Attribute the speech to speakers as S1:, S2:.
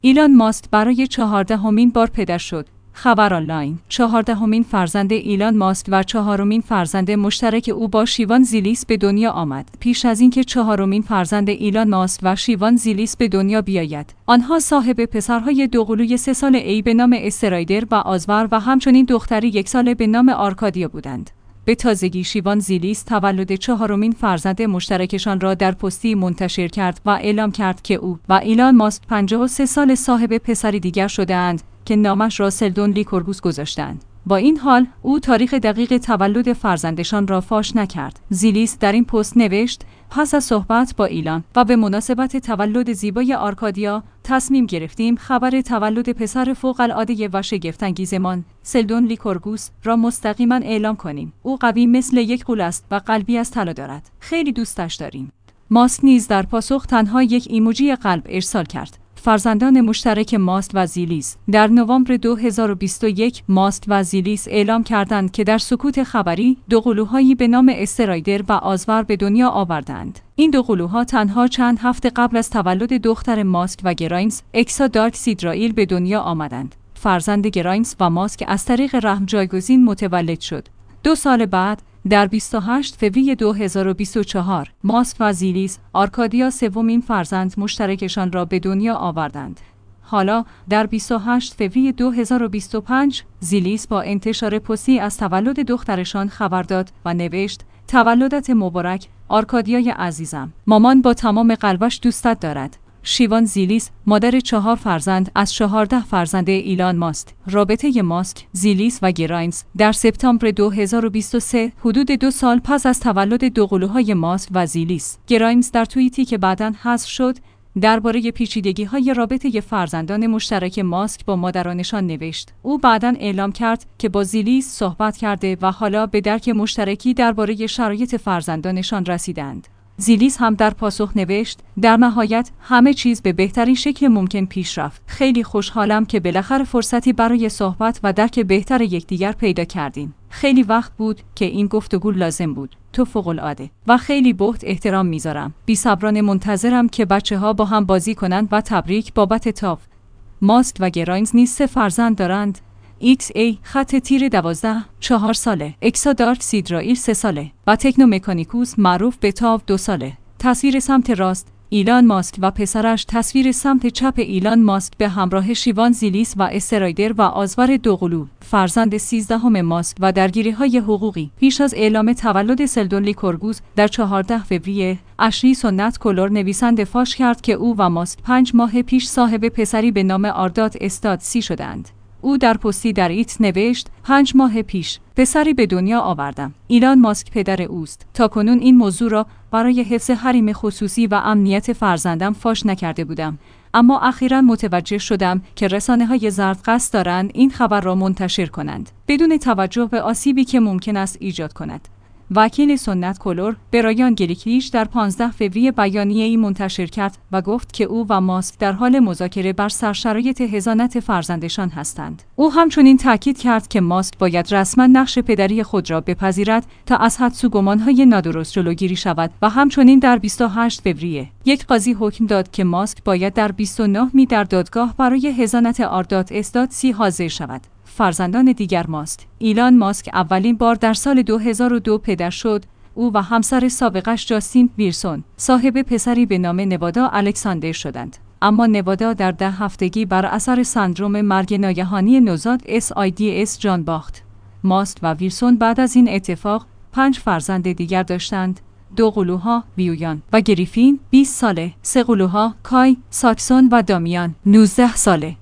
S1: ایلان ماسک برای 14مین بار پدر شد. خبر آنلاین. 14مین فرزند ایلان ماسک و 4مین فرزند مشترک او با شیوان زیلیس به دنیا آمد. پیش از اینکه 4مین فرزند ایلان ماسک و شیوان زیلیس به دنیا بیاید، آنها صاحب پسرهای دوقلوی 3 ساله به نام استرایدر و آزور و همچنین دختری 1 ساله به نام آرکادیا بودند. به تازگی شیوان زیلیس تولد 4مین فرزند مشترکشان را در پستی منتشر کرد و اعلام کرد که او و ایلان ماسک 53 سال صاحب پسری دیگر شده‌اند که نامش را سلدون لیکورگوس گذاشتند. با این حال او تاریخ دقیق تولد فرزندشان را فاش نکرد. زیلیس در این پست نوشت: پس از صحبت با ایلان و به مناسبت تولد زیبای آرکادیا تصمیم گرفتیم خبر تولد پسر فوق‌العاده و شگفت‌انگیزمان سلدون لیکورگوس را مستقیما اعلام کنیم. او قوی مثل یک غول است و قلبی از طلا دارد. خیلی دوستش داریم. ماسک نیز در پاسخ تنها یک ایموجی قلب ارسال کرد. فرزندان مشترک ماسک و زیلیس در نوامبر 2021 ماسک و زیلیس اعلام کردند که در سکوت خبری دوقلوهایی به نام استرایدر و آزور به دنیا آوردند. این دوقلوها تنها چند هفته قبل از تولد دختر ماسک و گرایمز اکسا دارک سیدرائیل به دنیا آمدند. فرزند گرایمز و ماسک از طریق رحم جایگزین متولد شد. 2 سال بعد در 28 فوریه 2024 ماسک و زیلیس آرکادیا 3مین فرزند مشترکشان را به دنیا آوردند. حالا در 28 فوریه 2025 زیلیس با انتشار پستی از تولد دخترشان خبر داد و نوشت: تولدت مبارک آرکادیای عزیزم. مامان با تمام قلبش دوستت دارد. شیوان زیلیس مادر 4 فرزند از 14 فرزند ایلان ماسک. رابطه ماسک، زیلیس و گرایمز در سپتامبر 2023 حدود 2 سال پس از تولد دوقلوهای ماسک و زیلیس. گرایمز در توییتی که بعداً حذف شد درباره پیچیدگی‌های رابطه فرزندان مشترک ماسک با مادرانشان نوشت. او بعداً اعلام کرد که با زیلیس صحبت کرده و حالا به درک مشترکی درباره شرایط فرزندانشان رسیدند. زیلیس هم در پاسخ نوشت: در نهایت همه چیز به بهترین شکل ممکن پیش رفت. خیلی خوشحالم که بالاخره فرصتی برای صحبت و درک بهتر یکدیگر پیدا کردیم. خیلی وقت بود که این گفتگو لازم بود. تو فوق‌العاده و خیلی بهت احترام میذارم. بی‌صبرانه منتظرم که بچه‌ها با هم بازی کنند و تبریک بابت تاف. ماسک و گرایمز نیز 3 فرزند دارند. XA خط تیر 12 4 ساله، اکسا دارک سیدرائیل 3 ساله و تکنو مکانیکوس معروف به تاو 2 ساله. تصویر سمت راست ایلان ماسک و پسرش، تصویر سمت چپ ایلان ماسک به همراه شیوان زیلیس و استرایدر و آزور دوقلو فرزند 13 ماسک و درگیری‌های حقوقی. پیش از اعلام تولد سلدون لیکورگوس در 14 فوریه اشلی سنت کلور نویسنده فاش کرد که او و ماسک 5 ماه پیش صاحب پسری به نام آردات استاد سی شدند. او در پستی در ایت نوشت: 5 ماه پیش پسری به دنیا آوردم. ایلان ماسک پدر اوست. تاکنون این موضوع را برای حفظ حریم خصوصی و امنیت فرزندم فاش نکرده بودم، اما اخیراً متوجه شدم که رسانه‌های زرد قصد دارند این خبر را منتشر کنند بدون توجه به آسیبی که ممکن است ایجاد کند. وکیل سنت کلور برایان گلیکلیش در 15 فوریه بیانیه‌ای منتشر کرد و گفت که او و ماسک در حال مذاکره بر شرایط حضانت فرزندشان هستند. او همچنین تاکید کرد که ماسک باید رسما نقش پدری خود را بپذیرد تا از حدس و گمان‌های نادرست جلوگیری شود و همچنین در 28 فوریه یک قاضی حکم داد که ماسک باید در 29 می در دادگاه برای حضانت آردات استاد سی حاضر شود. فرزندان دیگر ماسک. ایلان ماسک اولین بار در سال 2002 پدر شد. او و همسر سابقش جاستین ویلسون صاحب پسری به نام نوادا الکساندر شدند. اما نوادا در 10 هفتگی بر اثر سندروم مرگ ناگهانی نوزاد SIDS جان باخت. ماسک و ویلسون بعد از این اتفاق 5 فرزند دیگر داشتند. 2 قلوها ویویان و گریفین 20 ساله، 3 قلوها کای، ساکسون و دامیان 19 ساله.